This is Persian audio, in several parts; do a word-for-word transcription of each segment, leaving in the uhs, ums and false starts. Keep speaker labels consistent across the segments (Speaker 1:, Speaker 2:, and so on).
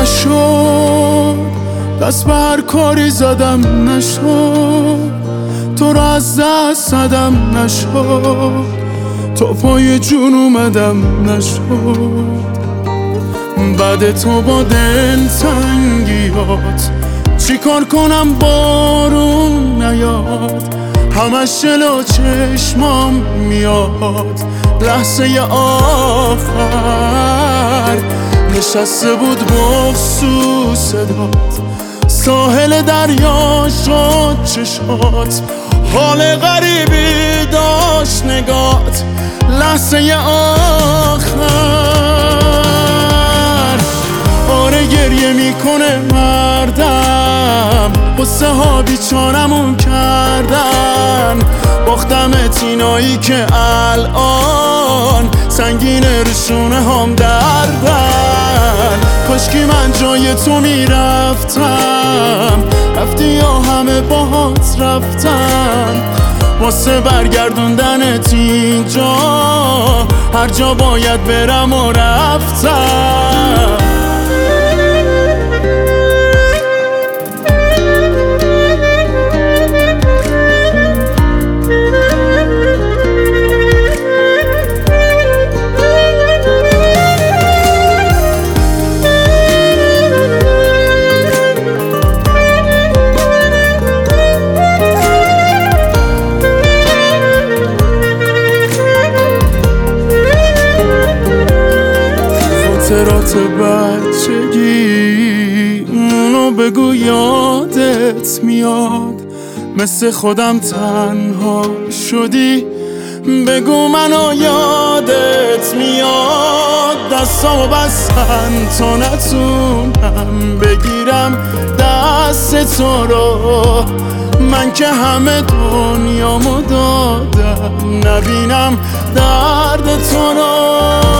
Speaker 1: نشد، دست به هر کاری زدم نشد، تو رو از دست زدم نشد، تو پای جون اومدم نشد. بعد تو با دل تنگیات چی کار کنم بارون نیاد، همش جلو چشمام میاد لحظه آخر. نشسته بود بغض صدات، ساحل دریا شد چشات، حال غریبی داشت نگات لحظه آخر. آره گریه میکنه مردم، قصه ها بیچارمون کردن، باختمت اینایی که الان سنگینه رشونه هم دردن. کاشکی من جای تو میرفتم، رفتی یا همه باهات رفتن، واسه برگردوندنت اینجا هر جا باید برم و رفتم. خاطرات بچگی اونو بگو یادت میاد، مثل خودم تنها شدی بگو منو یادت میاد. دستامو بستن تا نتونم بگیرم دست تو رو، من که همه دنیامو دادم نبینم درد تو رو.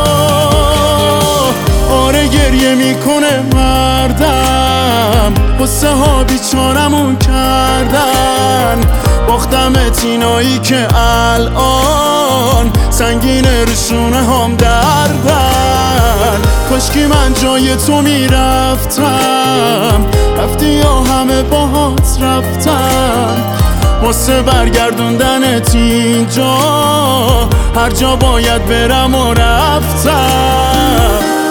Speaker 1: آره گریه میکنه مردم، قصه ها بیچارمون کردن، باختمت اینایی که الان سنگینه رشونه هم دردن. کاشکی من جای تو میرفتم، رفتی یا همه باهات رفتن، واسه برگردوندنت اینجا هر جا باید برم و رفتم.